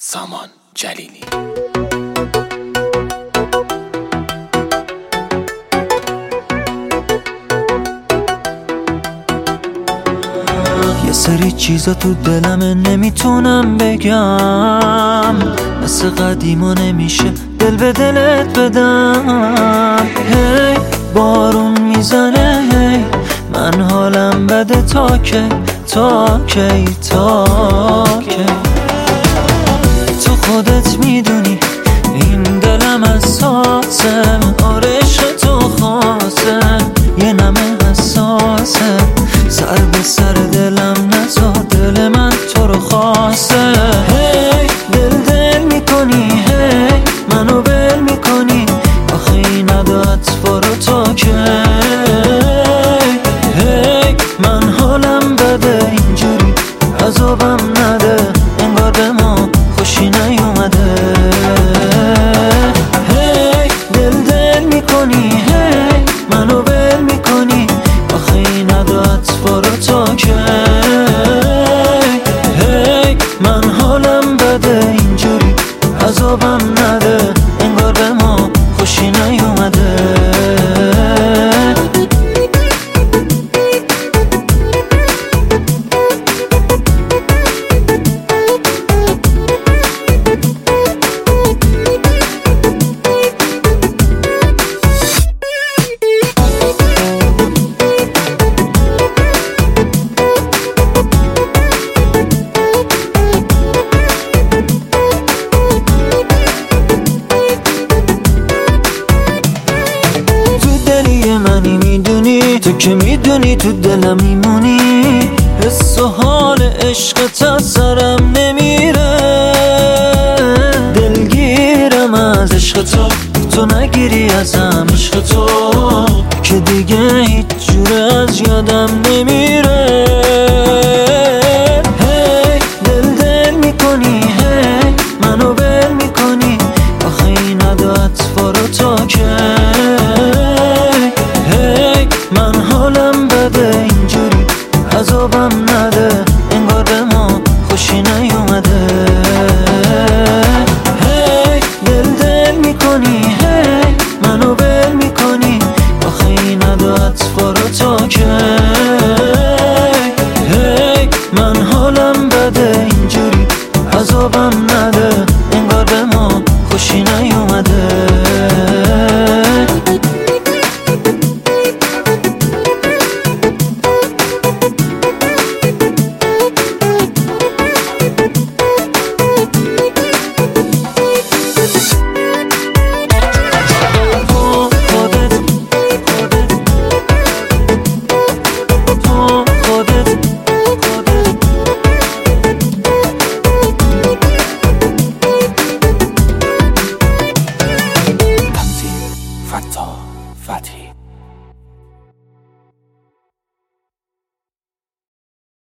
سامان جلیلی. یه سری چیزا تو دلمه نمیتونم بگم، مثل قدیما نمیشه دل به دلت بدم. هی بارون میزنه، هی من حالم بده، تا کی تا کی تا کی. تو خودت میدونی این دلم حساسه، آره عشق تو خاصه، یه نمه حساسه، سر به سر دلم نزا، دل من تو رو خواسته. هی دل میکنی، هی منو بل میکنی، آخه این عدت فارو تا کی. هی من حالم بده، اینجوری عذابم نده، انگار به ما خوشی نیومده. هی دل میکنی، هی منو بل میکنی، آخه این عدت فارو تا کی. هی من حالم بده، اینجوری عذابم نده، انگار به ما خوشی نیومده. تو که میدونی تو دلم میمونی، حس و حال عشقت از سرم نمیره. دلگیرم از عشق تو، تو نگیری ازم عشق تو، که دیگه هیچ جوره از یادم نمیره. هی دل میکنی، هی منو بل میکنی، آخه این عدت فارو تا کی. من حالم بده، اینجوری عذابم نده، انگار به ما خوشی نیومده. هی دل میکنی، هی منو بل میکنی، آخه این عدت فارو تا کی. هی من حالم بده، اینجوری عذابم نده، انگار به ما خوشی نیومده. فتا فتحی.